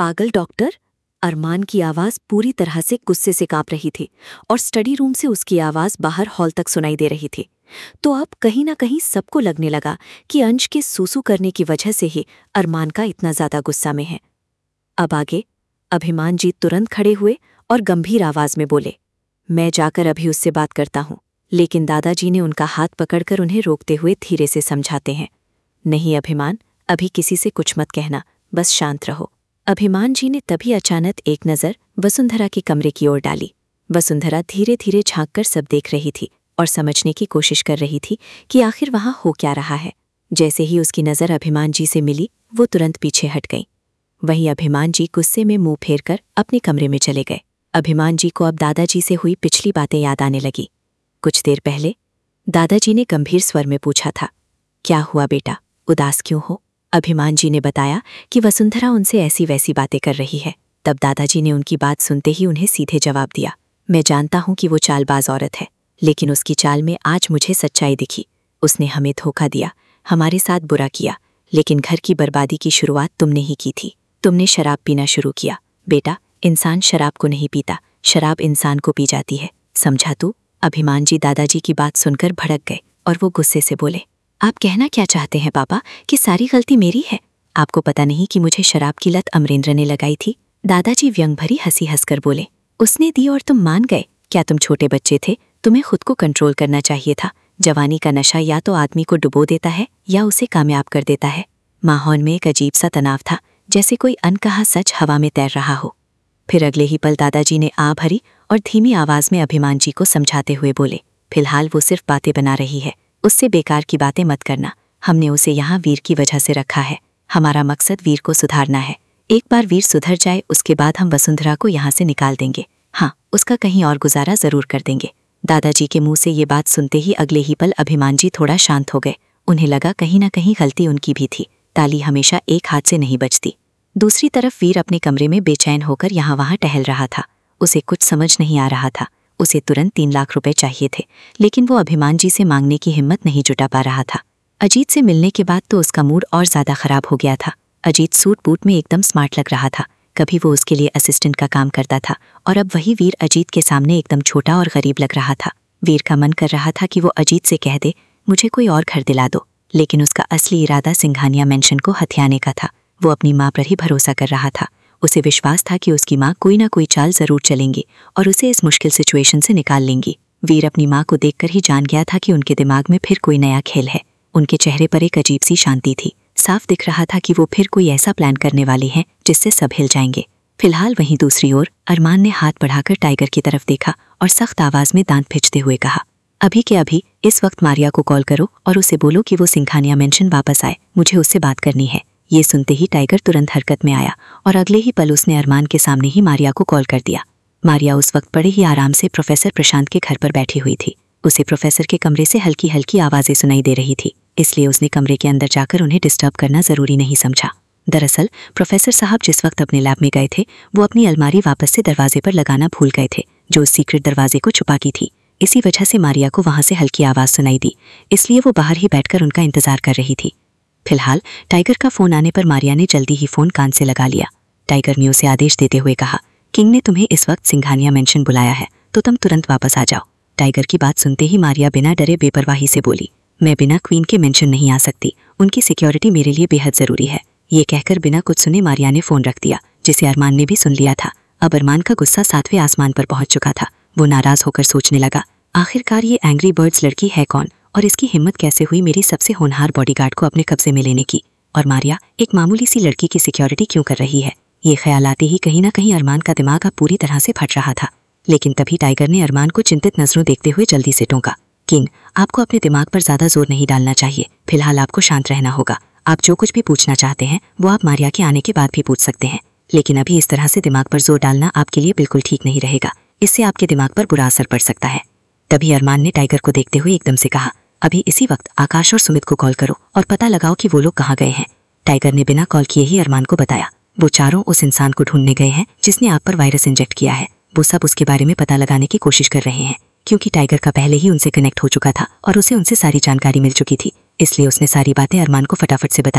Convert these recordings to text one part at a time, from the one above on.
पागल डॉक्टर। अरमान की आवाज पूरी तरह से गुस्से से कांप रही थी और स्टडी रूम से उसकी आवाज बाहर हॉल तक सुनाई दे रही थी। तो अब कहीं ना कहीं सबको लगने लगा कि अंश के सूसू करने की वजह से ही अरमान का इतना ज्यादा गुस्सा में है। अब आगे अभिमान जी तुरंत खड़े हुए और गंभीर आवाज में बोले, मैं जाकर अभी उससे बात करता हूं। लेकिन दादाजी ने उनका हाथ पकड़कर उन्हें रोकते हुए धीरे से समझाते हैं, नहीं अभिमान, अभी किसी से कुछ मत कहना, बस शांत रहो। अभिमान जी ने तभी अचानक एक नज़र वसुंधरा के कमरे की ओर डाली। वसुंधरा धीरे धीरे झांककर सब देख रही थी और समझने की कोशिश कर रही थी कि आखिर वहां हो क्या रहा है। जैसे ही उसकी नज़र अभिमान जी से मिली, वो तुरंत पीछे हट गई। वहीं अभिमान जी गुस्से में मुंह फेर कर अपने कमरे में चले गए। अभिमान जी को अब दादाजी से हुई पिछली बातें याद आने लगी। कुछ देर पहले दादाजी ने गंभीर स्वर में पूछा था, क्या हुआ बेटा, उदास क्यों हो? अभिमान जी ने बताया कि वसुंधरा उनसे ऐसी वैसी बातें कर रही है। तब दादाजी ने उनकी बात सुनते ही उन्हें सीधे जवाब दिया, मैं जानता हूं कि वो चालबाज औरत है, लेकिन उसकी चाल में आज मुझे सच्चाई दिखी। उसने हमें धोखा दिया, हमारे साथ बुरा किया, लेकिन घर की बर्बादी की शुरुआत तुमने ही की थी। तुमने शराब पीना शुरू किया। बेटा, इंसान शराब को नहीं पीता, शराब इंसान को पी जाती है, समझा तू? अभिमान जी दादाजी की बात सुनकर भड़क गए और वो गुस्से से बोले, आप कहना क्या चाहते हैं पापा कि सारी गलती मेरी है? आपको पता नहीं कि मुझे शराब की लत अमरेंद्र ने लगाई थी? दादाजी व्यंग भरी हंसी हंसकर बोले, उसने दी और तुम मान गए? क्या तुम छोटे बच्चे थे? तुम्हें खुद को कंट्रोल करना चाहिए था। जवानी का नशा या तो आदमी को डुबो देता है या उसे कामयाब कर देता है। माहौल में एक अजीब सा तनाव था, जैसे कोई अनकहा सच हवा में तैर रहा हो। फिर अगले ही पल दादाजी ने आ भरी और धीमी आवाज में अभिमान जी को समझाते हुए बोले, फिलहाल वो सिर्फ बातें बना रही है, उससे बेकार की बातें मत करना। हमने उसे यहाँ वीर की वजह से रखा है। हमारा मकसद वीर को सुधारना है। एक बार वीर सुधर जाए, उसके बाद हम वसुंधरा को यहाँ से निकाल देंगे। हाँ, उसका कहीं और गुजारा जरूर कर देंगे। दादाजी के मुंह से ये बात सुनते ही अगले ही पल अभिमान जी थोड़ा शांत हो गए। उन्हें लगा कहीं ना कहीं गलती उनकी भी थी। ताली हमेशा एक हाथ से नहीं बजती। दूसरी तरफ वीर अपने कमरे में बेचैन होकर यहाँ वहाँ टहल रहा था। उसे कुछ समझ नहीं आ रहा था। उसे तुरंत 3 लाख रुपए चाहिए थे, लेकिन वो अभिमान जी से मांगने की हिम्मत नहीं जुटा पा रहा था। अजीत से मिलने के बाद तो उसका मूड और ज्यादा खराब हो गया था। अजीत सूट बूट में एकदम स्मार्ट लग रहा था। कभी वो उसके लिए असिस्टेंट का काम करता था और अब वही वीर अजीत के सामने एकदम छोटा और गरीब लग रहा था। वीर का मन कर रहा था कि वो अजीत से कह दे, मुझे कोई और घर दिला दो, लेकिन उसका असली इरादा सिंघानिया मेंशन को हथियाने का था। वो अपनी माँ पर ही भरोसा कर रहा था। उसे विश्वास था कि उसकी माँ कोई ना कोई चाल जरूर चलेंगी और उसे इस मुश्किल सिचुएशन से निकाल लेंगी। वीर अपनी माँ को देखकर ही जान गया था कि उनके दिमाग में फिर कोई नया खेल है। उनके चेहरे पर एक अजीब सी शांति थी। साफ दिख रहा था कि वो फिर कोई ऐसा प्लान करने वाली हैं जिससे सब हिल जाएंगे। फिलहाल वहीं दूसरी ओर अरमान ने हाथ बढ़ाकर टाइगर की तरफ देखा और सख्त आवाज में दांत पिचते हुए कहा, अभी के अभी इस वक्त मारिया को कॉल करो और उसे बोलो कि वो सिंघानिया मेंशन वापस आए, मुझे उससे बात करनी है। ये सुनते ही टाइगर तुरंत हरकत में आया और अगले ही पल उसने अरमान के सामने ही मारिया को कॉल कर दिया। मारिया उस वक्त बड़े ही आराम से प्रोफेसर प्रशांत के घर पर बैठी हुई थी। उसे प्रोफेसर के कमरे से हल्की हल्की आवाजें सुनाई दे रही थी, इसलिए उसने कमरे के अंदर जाकर उन्हें डिस्टर्ब करना जरूरी नहीं समझा। दरअसल प्रोफेसर साहब जिस वक्त अपने लैब में गए थे, वो अपनी अलमारी वापस से दरवाजे पर लगाना भूल गए थे, जो उस सीक्रेट दरवाजे को छुपा की थी। इसी वजह से मारिया को वहां से हल्की आवाज सुनाई दी, इसलिए वो बाहर ही बैठकर उनका इंतजार कर रही थी। फिलहाल टाइगर का फोन आने पर मारिया ने जल्दी ही फोन कान से लगा लिया। टाइगर ने उसे आदेश देते हुए कहा, किंग ने तुम्हें इस वक्त सिंघानिया मेंशन बुलाया है, तो तुम तुरंत वापस आ जाओ। टाइगर की बात सुनते ही मारिया बिना डरे बेपरवाही से बोली, मैं बिना क्वीन के मेंशन नहीं आ सकती, उनकी सिक्योरिटी मेरे लिए बेहद जरूरी है। ये कहकर बिना कुछ सुने मारिया ने फोन रख दिया, जिसे अरमान ने भी सुन लिया था। अब अरमान का गुस्सा 7वें आसमान पर पहुंच चुका था। वो नाराज होकर सोचने लगा, आखिरकार ये एंग्री बर्ड्स लड़की है कौन और इसकी हिम्मत कैसे हुई मेरी सबसे होनहार बॉडीगार्ड को अपने कब्जे में लेने की, और मारिया एक मामूली सी लड़की की सिक्योरिटी क्यों कर रही है। ये ख्याल आते ही कहीं ना कहीं अरमान का दिमाग अब पूरी तरह से फट रहा था। लेकिन तभी टाइगर ने अरमान को चिंतित नजरों देखते हुए जल्दी से टोका, किंग, आपको अपने दिमाग पर ज्यादा जोर नहीं डालना चाहिए। फिलहाल आपको शांत रहना होगा। आप जो कुछ भी पूछना चाहते हैं वो आप मारिया के आने के बाद भी पूछ सकते हैं, लेकिन अभी इस तरह से दिमाग पर जोर डालना आपके लिए बिल्कुल ठीक नहीं रहेगा। इससे आपके दिमाग पर बुरा असर पड़ सकता है। तभी अरमान ने टाइगर को देखते हुए एकदम से कहा, अभी इसी वक्त आकाश और सुमित को कॉल करो और पता लगाओ कि वो लोग कहाँ गए हैं। टाइगर ने बिना कॉल किए ही अरमान को बताया, वो चारों उस इंसान को ढूंढने गए हैं जिसने आप पर वायरस इंजेक्ट किया है। वो सब उसके बारे में पता लगाने की कोशिश कर रहे हैं, क्योंकि टाइगर का पहले ही उनसे कनेक्ट हो चुका था और उसे उनसे सारी जानकारी मिल चुकी थी, इसलिए उसने सारी बातें अरमान को फटाफट से बता दी।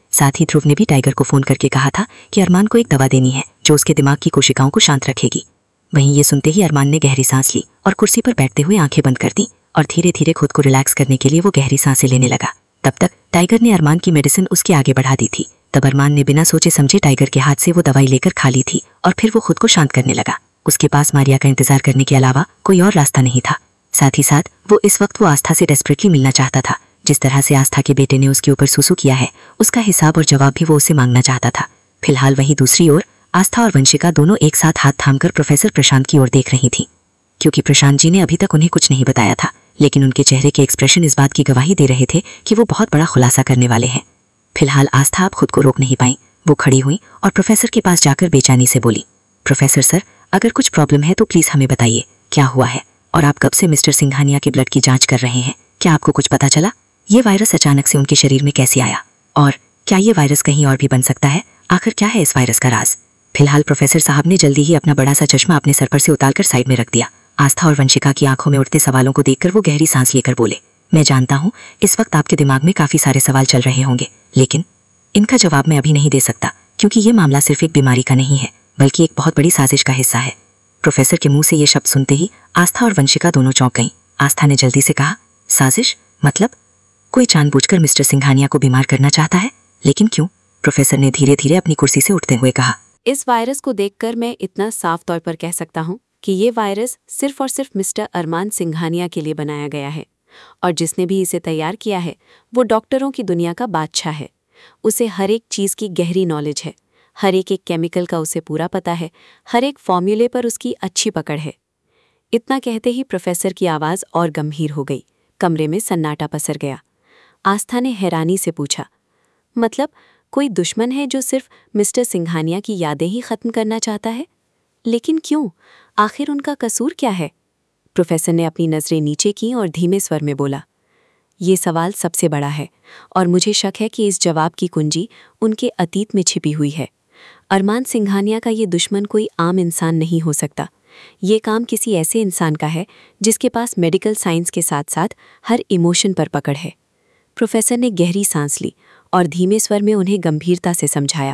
साथ ही ध्रुव ने भी टाइगर को फोन करके कहा था कि अरमान को एक दवा देनी है जो उसके दिमाग की कोशिकाओं को शांत रखेगी। वहीं ये सुनते ही अरमान ने गहरी सांस ली और कुर्सी पर बैठते हुए आंखें बंद कर दी और धीरे धीरे खुद को रिलैक्स करने के लिए वो गहरी सांसें लेने लगा। तब तक टाइगर ने अरमान की मेडिसिन उसके आगे बढ़ा दी थी। तब अरमान ने बिना सोचे समझे टाइगर के हाथ से वो दवाई लेकर खा ली थी और फिर वो खुद को शांत करने लगा। उसके पास मारिया का इंतजार करने के अलावा कोई और रास्ता नहीं था। साथ ही साथ वो इस वक्त वो आस्था से डेस्परेटली मिलना चाहता था। जिस तरह से आस्था के बेटे ने उसके ऊपर सुसु किया है, उसका हिसाब और जवाब भी वो उसे मांगना चाहता था। फिलहाल वहीं दूसरी ओर आस्था और वंशिका दोनों एक साथ हाथ थामकर प्रोफेसर प्रशांत की ओर देख रही थीं। क्योंकि प्रशांत जी ने अभी तक उन्हें कुछ नहीं बताया था, लेकिन उनके चेहरे के एक्सप्रेशन इस बात की गवाही दे रहे थे कि वो बहुत बड़ा खुलासा करने वाले हैं। फिलहाल आस्था अब खुद को रोक नहीं पाई। वो खड़ी हुई और प्रोफेसर के पास जाकर बेचैनी से बोली, प्रोफेसर सर, अगर कुछ प्रॉब्लम है तो प्लीज हमें बताइए, क्या हुआ है? और आप कब से मिस्टर सिंघानिया के ब्लड की जांच कर रहे हैं? क्या आपको कुछ पता चला? ये वायरस अचानक से उनके शरीर में कैसे आया? और क्या ये वायरस कहीं और भी बन सकता है? आखिर क्या है इस वायरस का राज? फिलहाल प्रोफेसर साहब ने जल्दी ही अपना बड़ा सा चश्मा अपने सर पर से उतारकर साइड में रख दिया। आस्था और वंशिका की आंखों में उठते सवालों को देखकर वो गहरी सांस लेकर बोले, मैं जानता हूँ इस वक्त आपके दिमाग में काफी सारे सवाल चल रहे होंगे, लेकिन इनका जवाब मैं अभी नहीं दे सकता, क्योंकि ये मामला सिर्फ एक बीमारी का नहीं है, बल्कि एक बहुत बड़ी साजिश का हिस्सा है। प्रोफेसर के मुंह से ये शब्द सुनते ही आस्था और वंशिका दोनों चौंक गईं। आस्था ने जल्दी से कहा, साजिश? मतलब कोई जानबूझकर मिस्टर सिंघानिया को बीमार करना चाहता है? लेकिन क्यों? प्रोफेसर ने धीरे धीरे अपनी कुर्सी से उठते हुए कहा, इस वायरस को देखकर मैं इतना साफ तौर पर कह सकता हूँ कि ये वायरस सिर्फ और सिर्फ मिस्टर अरमान सिंघानिया के लिए बनाया गया है, और जिसने भी इसे तैयार किया है वो डॉक्टरों की दुनिया का बादशाह है। उसे हर एक चीज़ की गहरी नॉलेज है, हर एक केमिकल का उसे पूरा पता है, हर एक फॉर्मूले पर उसकी अच्छी पकड़ है। इतना कहते ही प्रोफेसर की आवाज़ और गंभीर हो गई। कमरे में सन्नाटा पसर गया। आस्था ने हैरानी से पूछा, मतलब कोई दुश्मन है जो सिर्फ मिस्टर सिंघानिया की यादें ही खत्म करना चाहता है? लेकिन क्यों? आखिर उनका कसूर क्या है? प्रोफेसर ने अपनी नज़रें नीचे की और धीमे स्वर में बोला, ये सवाल सबसे बड़ा है और मुझे शक है कि इस जवाब की कुंजी उनके अतीत में छिपी हुई है। अरमान सिंघानिया का ये दुश्मन कोई आम इंसान नहीं हो सकता। ये काम किसी ऐसे इंसान का है जिसके पास मेडिकल साइंस के साथ साथ हर इमोशन पर पकड़ है। प्रोफेसर ने गहरी सांस ली और धीमे स्वर में उन्हें गंभीरता से समझाया,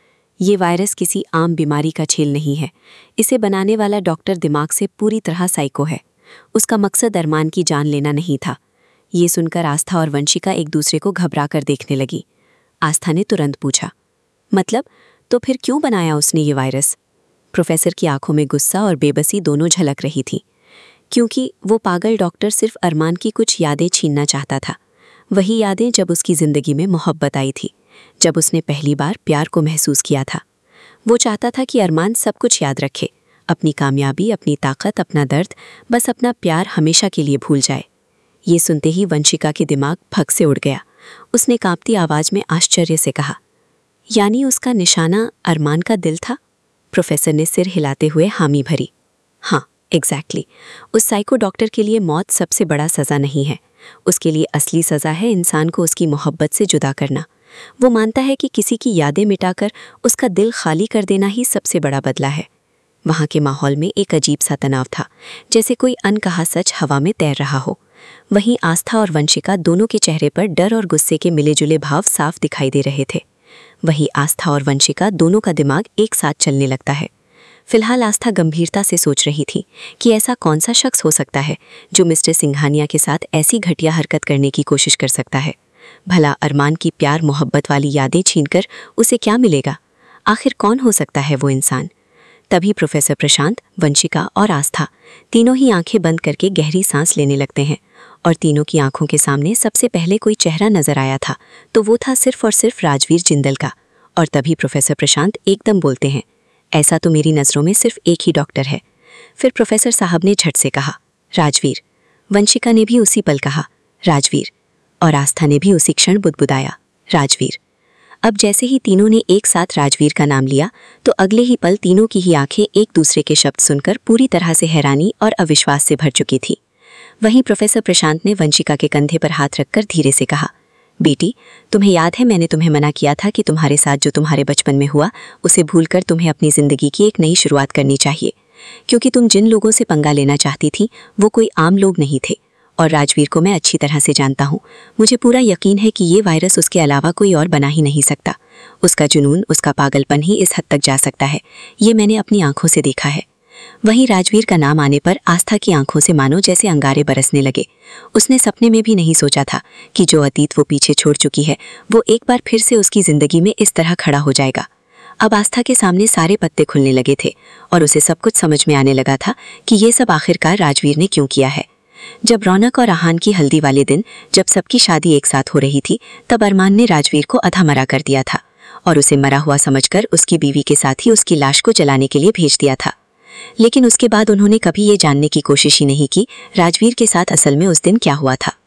ये वायरस किसी आम बीमारी का छेल नहीं है। इसे बनाने वाला डॉक्टर दिमाग से पूरी तरह साइको है। उसका मकसद अरमान की जान लेना नहीं था। ये सुनकर आस्था और वंशिका एक दूसरे को घबरा कर देखने लगी। आस्था ने तुरंत पूछा, मतलब तो फिर क्यों बनाया उसने ये वायरस? प्रोफेसर की आंखों में गुस्सा और बेबसी दोनों झलक रही थी, क्योंकि वो पागल डॉक्टर सिर्फ अरमान की कुछ यादें छीनना चाहता था। वही यादें जब उसकी जिंदगी में मोहब्बत आई थी, जब उसने पहली बार प्यार को महसूस किया था। वो चाहता था कि अरमान सब कुछ याद रखे, अपनी कामयाबी, अपनी ताकत, अपना दर्द, बस अपना प्यार हमेशा के लिए भूल जाए। ये सुनते ही वंशिका के दिमाग भग से उड़ गया। उसने कांपती आवाज में आश्चर्य से कहा, यानी उसका निशाना अरमान का दिल था? प्रोफेसर ने सिर हिलाते हुए हामी भरी। हाँ, एग्जैक्टली। उस साइको डॉक्टर के लिए मौत सबसे बड़ा सज़ा नहीं है। उसके लिए असली सज़ा है इंसान को उसकी मोहब्बत से जुदा करना। वो मानता है कि किसी की यादें मिटाकर उसका दिल खाली कर देना ही सबसे बड़ा बदला है। वहाँ के माहौल में एक अजीब सा तनाव था, जैसे कोई अनकहा सच हवा में तैर रहा हो। वहीं आस्था और वंशिका दोनों के चेहरे पर डर और गुस्से के मिले जुले भाव साफ दिखाई दे रहे थे। वहीं आस्था और वंशिका दोनों का दिमाग एक साथ चलने लगता है। फिलहाल आस्था गंभीरता से सोच रही थी कि ऐसा कौन सा शख्स हो सकता है जो मिस्टर सिंघानिया के साथ ऐसी घटिया हरकत करने की कोशिश कर सकता है। भला अरमान की प्यार मोहब्बत वाली यादें छीनकर उसे क्या मिलेगा? आखिर कौन हो सकता है वो इंसान? तभी प्रोफेसर प्रशांत, वंशिका और आस्था तीनों ही आंखें बंद करके गहरी सांस लेने लगते हैं और तीनों की आंखों के सामने सबसे पहले कोई चेहरा नजर आया था तो वो था सिर्फ और सिर्फ राजवीर जिंदल का। और तभी प्रोफेसर प्रशांत एकदम बोलते हैं, ऐसा तो मेरी नज़रों में सिर्फ एक ही डॉक्टर है। फिर प्रोफेसर साहब ने झट से कहा, राजवीर। वंशिका ने भी उसी पल कहा, राजवीर। और आस्था ने भी उसी क्षण बुदबुदाया, राजवीर। अब जैसे ही तीनों ने एक साथ राजवीर का नाम लिया तो अगले ही पल तीनों की ही आंखें एक दूसरे के शब्द सुनकर पूरी तरह से हैरानी और अविश्वास से भर चुकी थी। वहीं प्रोफेसर प्रशांत ने वंशिका के कंधे पर हाथ रखकर धीरे से कहा, बेटी, तुम्हें याद है मैंने तुम्हें मना किया था कि तुम्हारे साथ जो तुम्हारे बचपन में हुआ उसे भूलकर तुम्हें अपनी ज़िंदगी की एक नई शुरुआत करनी चाहिए, क्योंकि तुम जिन लोगों से पंगा लेना चाहती थी वो कोई आम लोग नहीं थे और राजवीर को मैं अच्छी तरह से जानता हूँ। मुझे पूरा यकीन है कि ये वायरस उसके अलावा कोई और बना ही नहीं सकता। उसका जुनून, उसका पागलपन ही इस हद तक जा सकता है। ये मैंने अपनी आंखों से देखा है। वहीं राजवीर का नाम आने पर आस्था की आंखों से मानो जैसे अंगारे बरसने लगे। उसने सपने में भी नहीं सोचा था कि जो अतीत वो पीछे छोड़ चुकी है वो एक बार फिर से उसकी जिंदगी में इस तरह खड़ा हो जाएगा। अब आस्था के सामने सारे पत्ते खुलने लगे थे और उसे सब कुछ समझ में आने लगा था कि ये सब आखिरकार राजवीर ने क्यों किया है। जब रौनक और आहान की हल्दी वाले दिन जब सबकी शादी एक साथ हो रही थी, तब अरमान ने राजवीर को अधा मरा कर दिया था और उसे मरा हुआ समझकर उसकी बीवी के साथ ही उसकी लाश को जलाने के लिए भेज दिया था। लेकिन उसके बाद उन्होंने कभी ये जानने की कोशिश ही नहीं की राजवीर के साथ असल में उस दिन क्या हुआ था।